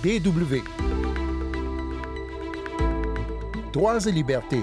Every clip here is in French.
DW. Droits et libertés.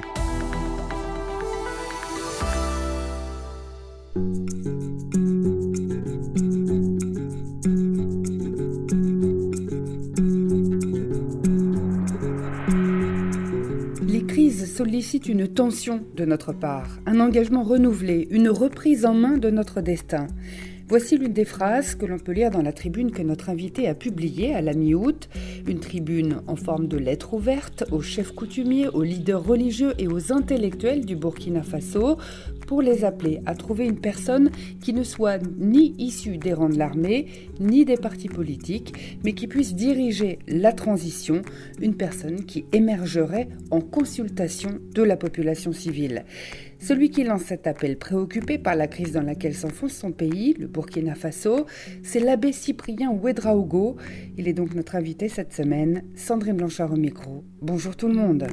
Les crises sollicitent une tension de notre part, un engagement renouvelé, une reprise en main de notre destin. Voici l'une des phrases que l'on peut lire dans la tribune que notre invité a publiée à la mi-août. Une tribune en forme de lettre ouverte aux chefs coutumiers, aux leaders religieux et aux intellectuels du Burkina Faso pour les appeler à trouver une personne qui ne soit ni issue des rangs de l'armée, ni des partis politiques, mais qui puisse diriger la transition, une personne qui émergerait en consultation de la population civile. Celui qui lance cet appel, préoccupé par la crise dans laquelle s'enfonce son pays, le Burkina Faso, c'est l'abbé Cyprien Ouédraogo. Il est donc notre invité cette semaine, Sandrine Blanchard au micro. Bonjour tout le monde.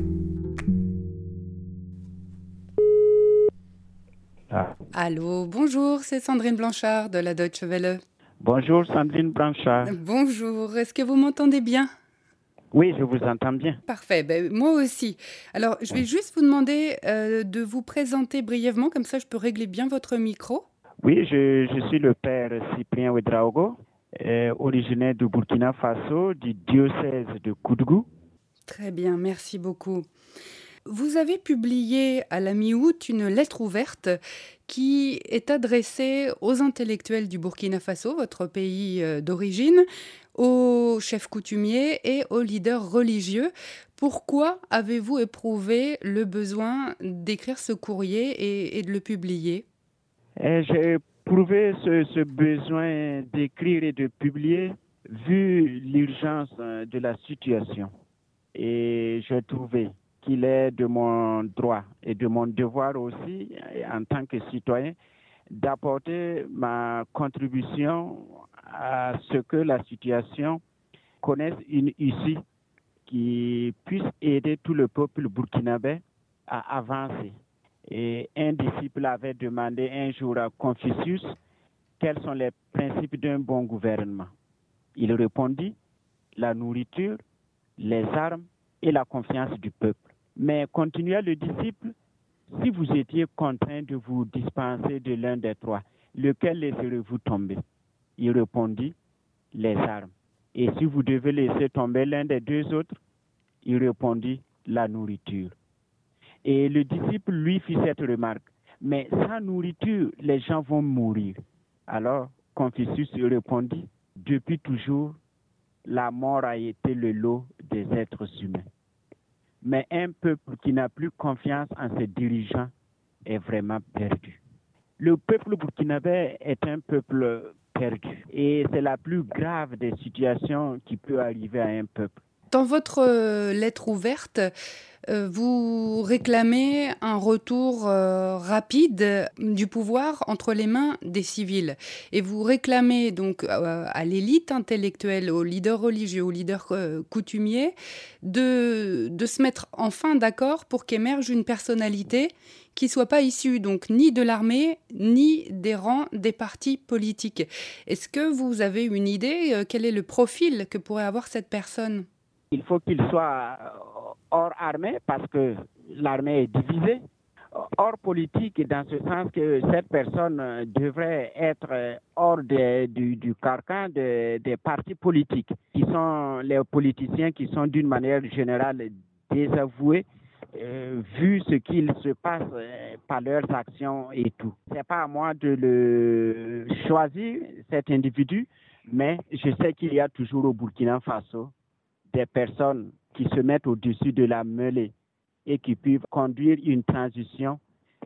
Allô, bonjour, c'est Sandrine Blanchard de la Deutsche Welle. Bonjour Sandrine Blanchard. Bonjour, est-ce que vous m'entendez bien ? Oui, je vous entends bien. Parfait, moi aussi. Alors, je vais juste vous demander de vous présenter brièvement, comme ça je peux régler bien votre micro. Oui, je suis le père Cyprien Ouédraogo, originaire du Burkina Faso, du diocèse de Koudougou. Très bien, merci beaucoup. Vous avez publié à la mi-août une lettre ouverte qui est adressée aux intellectuels du Burkina Faso, votre pays d'origine, aux chefs coutumiers et aux leaders religieux. Pourquoi avez-vous éprouvé le besoin d'écrire ce courrier et de le publier ? J'ai éprouvé ce besoin d'écrire et de publier vu l'urgence de la situation. Et j'ai trouvé qu'il est de mon droit et de mon devoir aussi, en tant que citoyen, d'apporter ma contribution à ce que la situation connaisse une issue qui puisse aider tout le peuple burkinabé à avancer. Et un disciple avait demandé un jour à Confucius quels sont les principes d'un bon gouvernement. Il répondit la nourriture, les armes et la confiance du peuple. Mais continua le disciple, si vous étiez contraint de vous dispenser de l'un des trois, lequel laisserez-vous tomber? Il répondit, les armes. Et si vous devez laisser tomber l'un des deux autres? Il répondit, la nourriture. Et le disciple lui fit cette remarque, mais sans nourriture, les gens vont mourir. Alors Confucius répondit, depuis toujours, la mort a été le lot des êtres humains. Mais un peuple qui n'a plus confiance en ses dirigeants est vraiment perdu. Le peuple burkinabé est un peuple perdu. Et c'est la plus grave des situations qui peut arriver à un peuple. Dans votre lettre ouverte, vous réclamez un retour rapide du pouvoir entre les mains des civils. Et vous réclamez donc à l'élite intellectuelle, aux leaders religieux, aux leaders coutumiers, de se mettre enfin d'accord pour qu'émerge une personnalité qui ne soit pas issue donc ni de l'armée, ni des rangs des partis politiques. Est-ce que vous avez une idée quel est le profil que pourrait avoir cette personne ? Il faut qu'il soit hors armée parce que l'armée est divisée, hors politique dans ce sens que cette personne devrait être hors du carcan des partis politiques, qui sont les politiciens qui sont d'une manière générale désavoués vu ce qu'il se passe par leurs actions et tout. C'est pas à moi de le choisir, cet individu, mais je sais qu'il y a toujours au Burkina Faso des personnes qui se mettent au-dessus de la mêlée et qui peuvent conduire une transition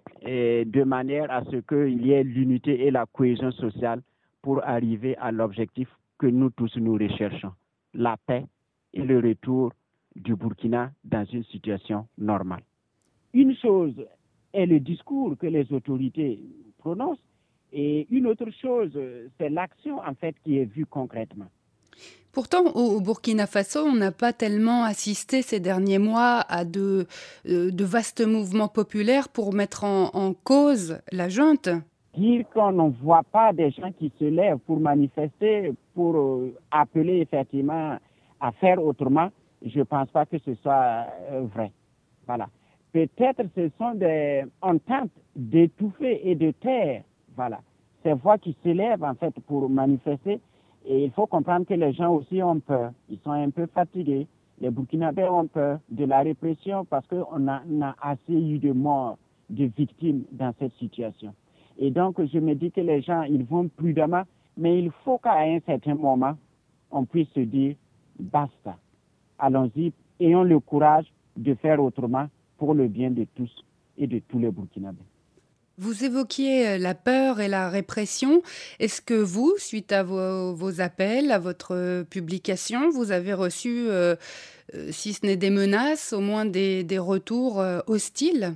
de manière à ce qu'il y ait l'unité et la cohésion sociale pour arriver à l'objectif que nous tous nous recherchons, la paix et le retour du Burkina dans une situation normale. Une chose est le discours que les autorités prononcent et une autre chose, c'est l'action en fait qui est vue concrètement. Pourtant, au Burkina Faso, on n'a pas tellement assisté ces derniers mois à de vastes mouvements populaires pour mettre en cause la junte. Dire qu'on ne voit pas des gens qui se lèvent pour manifester, pour appeler effectivement à faire autrement, je ne pense pas que ce soit vrai. Voilà. Peut-être on tente d'étouffer et de taire, voilà, ces voix qui s'élèvent en fait pour manifester. Et il faut comprendre que les gens aussi ont peur. Ils sont un peu fatigués. Les Burkinabés ont peur de la répression parce qu'on a assez eu de morts, de victimes dans cette situation. Et donc, je me dis que les gens, ils vont prudemment, mais il faut qu'à un certain moment, on puisse se dire, basta, allons-y, ayons le courage de faire autrement pour le bien de tous et de tous les Burkinabés. Vous évoquiez la peur et la répression. Est-ce que vous, suite à vos appels, à votre publication, vous avez reçu, si ce n'est des menaces, au moins des retours hostiles?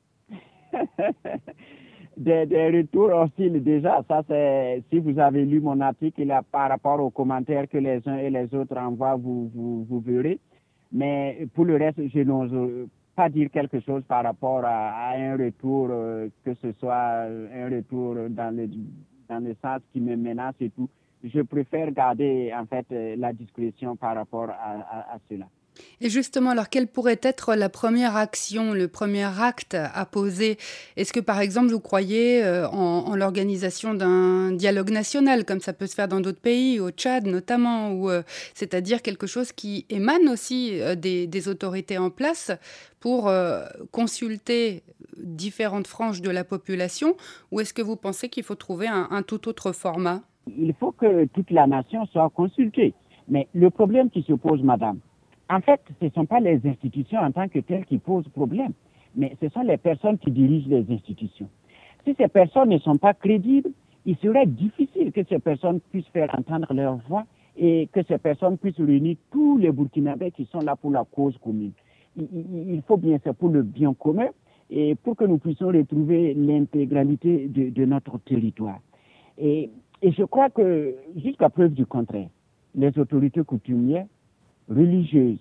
Des retours hostiles déjà, ça c'est, si vous avez lu mon article là, par rapport aux commentaires que les uns et les autres envoient, vous verrez. Mais pour le reste, je n'ose pas dire quelque chose par rapport à un retour, que ce soit un retour dans le sens qui me menace et tout. Je préfère garder en fait la discrétion par rapport à cela. Et justement, alors quelle pourrait être la première action, le premier acte à poser? Est-ce que, par exemple, vous croyez en l'organisation d'un dialogue national, comme ça peut se faire dans d'autres pays, au Tchad notamment, c'est-à-dire quelque chose qui émane aussi des autorités en place pour consulter différentes franges de la population, ou est-ce que vous pensez qu'il faut trouver un tout autre format? Il faut que toute la nation soit consultée. Mais le problème qui se pose, madame, en fait, ce ne sont pas les institutions en tant que telles qui posent problème, mais ce sont les personnes qui dirigent les institutions. Si ces personnes ne sont pas crédibles, il serait difficile que ces personnes puissent faire entendre leur voix et que ces personnes puissent réunir tous les Burkinabés qui sont là pour la cause commune. Il faut bien, c'est pour le bien commun et pour que nous puissions retrouver l'intégralité de notre territoire. Et je crois que, jusqu'à preuve du contraire, les autorités coutumières, religieuses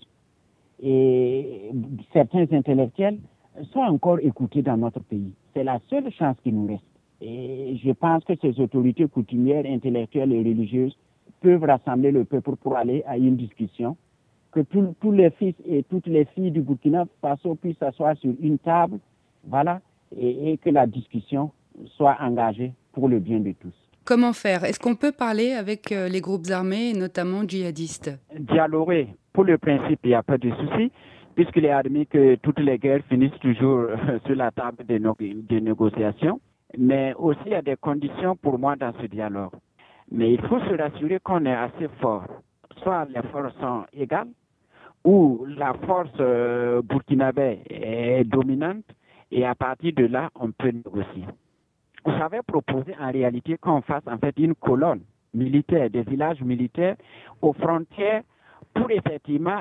et certains intellectuels sont encore écoutés dans notre pays. C'est la seule chance qui nous reste. Et je pense que ces autorités coutumières, intellectuelles et religieuses peuvent rassembler le peuple pour aller à une discussion, que tous les fils et toutes les filles du Burkina Faso puissent s'asseoir sur une table, voilà, et que la discussion soit engagée pour le bien de tous. Comment faire? Est-ce qu'on peut parler avec les groupes armés, notamment djihadistes? Dialoguer, pour le principe, il n'y a pas de souci, puisqu'il est admis que toutes les guerres finissent toujours sur la table de négociations. Mais aussi, il y a des conditions pour moi dans ce dialogue. Mais il faut se rassurer qu'on est assez fort. Soit les forces sont égales, ou la force burkinabé est dominante, et à partir de là, on peut négocier. J'avais proposé en réalité qu'on fasse en fait une colonne militaire, des villages militaires aux frontières pour effectivement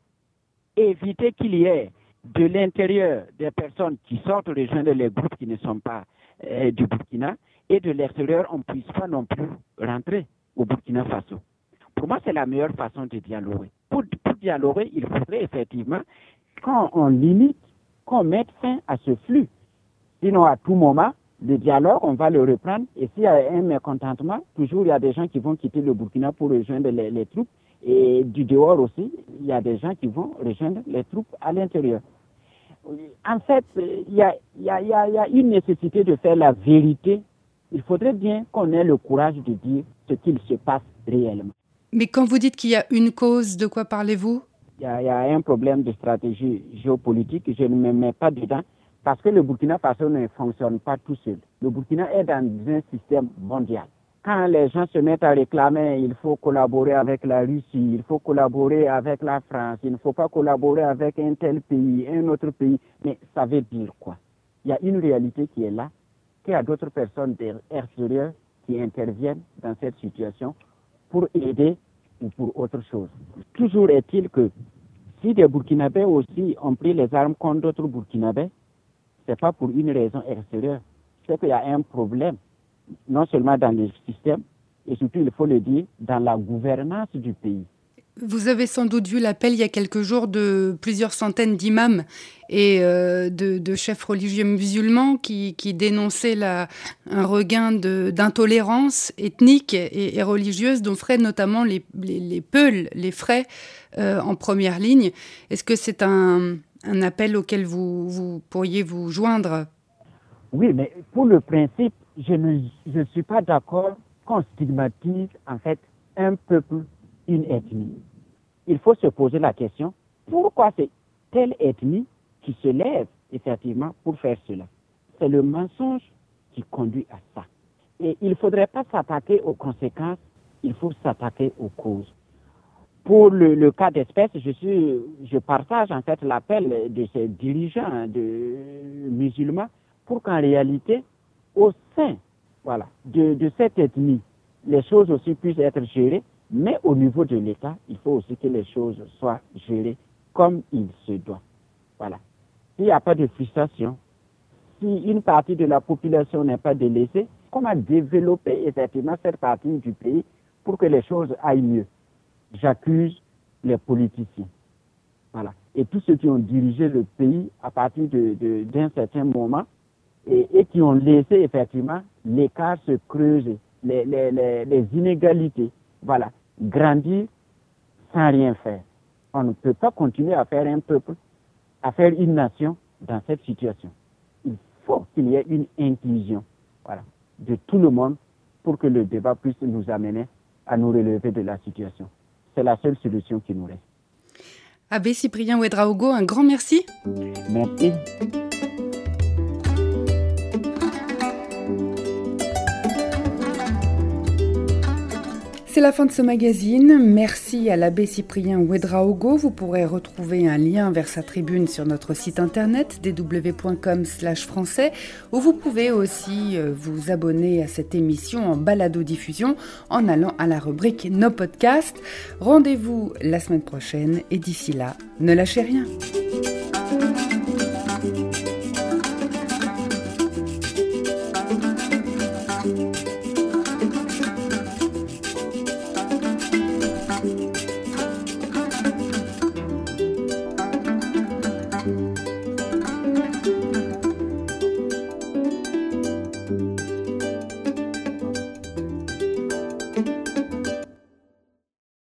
éviter qu'il y ait de l'intérieur des personnes qui sortent rejoindre les groupes qui ne sont pas du Burkina et de l'extérieur, on ne puisse pas non plus rentrer au Burkina Faso. Pour moi, c'est la meilleure façon de dialoguer. Pour dialoguer, il faudrait effectivement qu'on limite, qu'on mette fin à ce flux. Sinon, à tout moment, le dialogue, on va le reprendre. Et s'il y a un mécontentement, toujours il y a des gens qui vont quitter le Burkina pour rejoindre les troupes. Et du dehors aussi, il y a des gens qui vont rejoindre les troupes à l'intérieur. En fait, il y a une nécessité de faire la vérité. Il faudrait bien qu'on ait le courage de dire ce qu'il se passe réellement. Mais quand vous dites qu'il y a une cause, de quoi parlez-vous? Il y a un problème de stratégie géopolitique. Je ne me mets pas dedans. Parce que le Burkina Faso ne fonctionne pas tout seul. Le Burkina est dans un système mondial. Quand les gens se mettent à réclamer, il faut collaborer avec la Russie, il faut collaborer avec la France, il ne faut pas collaborer avec un tel pays, un autre pays. Mais ça veut dire quoi? Il y a une réalité qui est là, qu'il y a d'autres personnes extérieures qui interviennent dans cette situation pour aider ou pour autre chose. Toujours est-il que si des Burkinabés aussi ont pris les armes contre d'autres Burkinabés, ce n'est pas pour une raison extérieure. C'est qu'il y a un problème, non seulement dans le système, et surtout, il faut le dire, dans la gouvernance du pays. Vous avez sans doute vu l'appel il y a quelques jours de plusieurs centaines d'imams et de chefs religieux musulmans qui dénonçaient un regain d'intolérance ethnique et religieuse dont feraient notamment les Peuls, les frais en première ligne. Est-ce que c'est un appel auquel vous pourriez vous joindre? Oui, mais pour le principe, je ne suis pas d'accord qu'on stigmatise en fait un peuple, une ethnie. Il faut se poser la question, pourquoi c'est telle ethnie qui se lève effectivement pour faire cela? C'est le mensonge qui conduit à ça. Et il ne faudrait pas s'attaquer aux conséquences, il faut s'attaquer aux causes. Pour le cas d'espèce, je partage en fait l'appel de ces dirigeants musulmans pour qu'en réalité, au sein de cette ethnie, les choses aussi puissent être gérées, mais au niveau de l'État, il faut aussi que les choses soient gérées comme il se doit. Voilà. S'il n'y a pas de frustration, si une partie de la population n'est pas délaissée, comment développer effectivement cette partie du pays pour que les choses aillent mieux? J'accuse les politiciens. Voilà. Et tous ceux qui ont dirigé le pays à partir d'un certain moment et qui ont laissé effectivement l'écart se creuser, les inégalités, grandir sans rien faire. On ne peut pas continuer à faire un peuple, à faire une nation dans cette situation. Il faut qu'il y ait une inclusion de tout le monde pour que le débat puisse nous amener à nous relever de la situation. C'est la seule solution qui nous reste. Abbé Cyprien Ouedraogo, un grand merci. Merci. C'est la fin de ce magazine. Merci à l'abbé Cyprien Ouedraogo. Vous pourrez retrouver un lien vers sa tribune sur notre site internet dw.com/français où vous pouvez aussi vous abonner à cette émission en balado-diffusion en allant à la rubrique Nos podcasts. Rendez-vous la semaine prochaine et d'ici là, ne lâchez rien.